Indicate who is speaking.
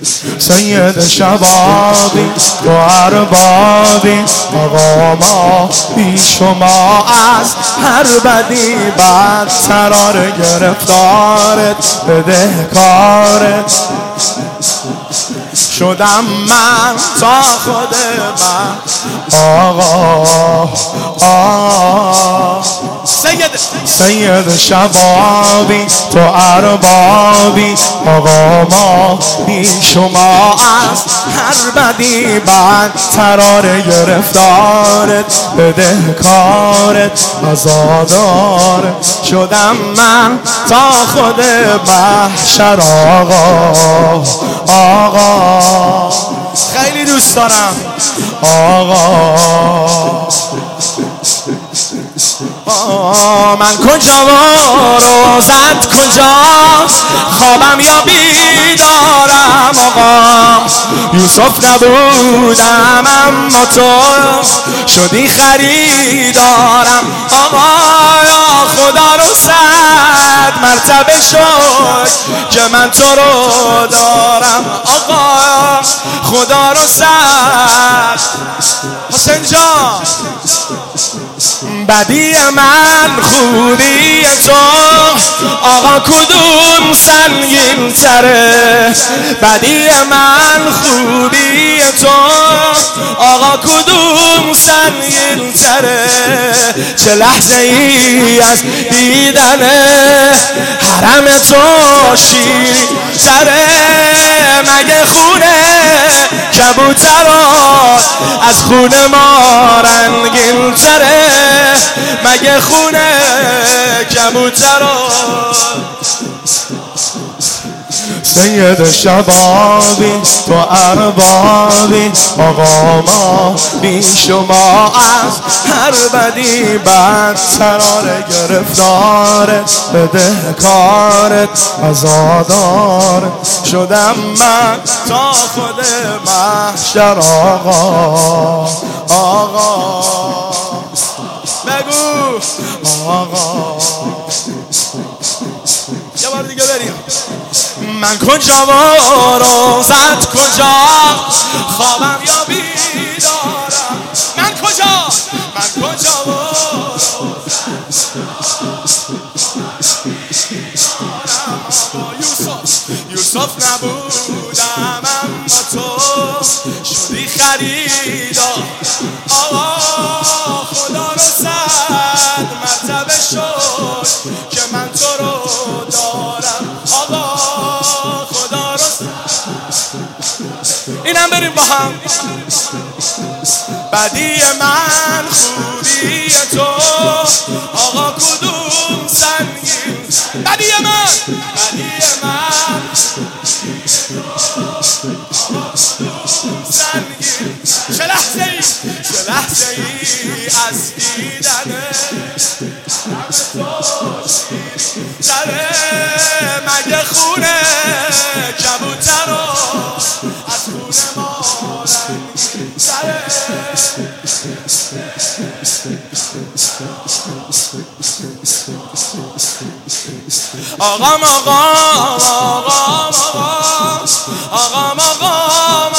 Speaker 1: سید شبابی تو اربابی آقا ما بی شما از هر بدی بدتر آره گرفتارت بدهکارت شدم من تا خود من آقا سید شبابی تو اربابی آقا ما بی شما از هر بدی بدتر آره گرفتارت بدهکارت عزادارت شدم من تا خود محشر آقا خیلی دوست دارم آقا من کجا و روزت کجاست خوابم یا بیدارم آقا یوسف نبودم اما تو شدی خریدارم آقا یا خدا رو 100 مرتبه شد که من تو رو دارم آقا خدا رو 100 حسین جان بدی من خوبی تو آقا کدوم سنگین تره بدی من خوبی تو آقا کدوم سنگین تره چه لحظه ای از دیدن حرم تو شیرین تره مگه خونه کبوترات از خونه ما رنگین تره مگه خونه کبوترات سید شبابی تو اربابی آقا ما بی شما از هر بدی بدتر آره گرفتارت بدهکارت عزادارت شدم من تا خود محشر آقا بگو آقا یه بار دیگه بریم من کجا و روزت کجا خوابم یا بیدارم من کجا و یوسف نبودم اما تو شدی خریدار آقا خدا رو 100 مرتبه شد که من تو رو دارم آقا خدا رو 100 اینم بریم با هم بدی من خوبی تو آقا کدوم سنگین بدی من سنگین چه لحظه ای از دیدن سره مگه خونه کبوترات از خونه ما رنگین سره آقا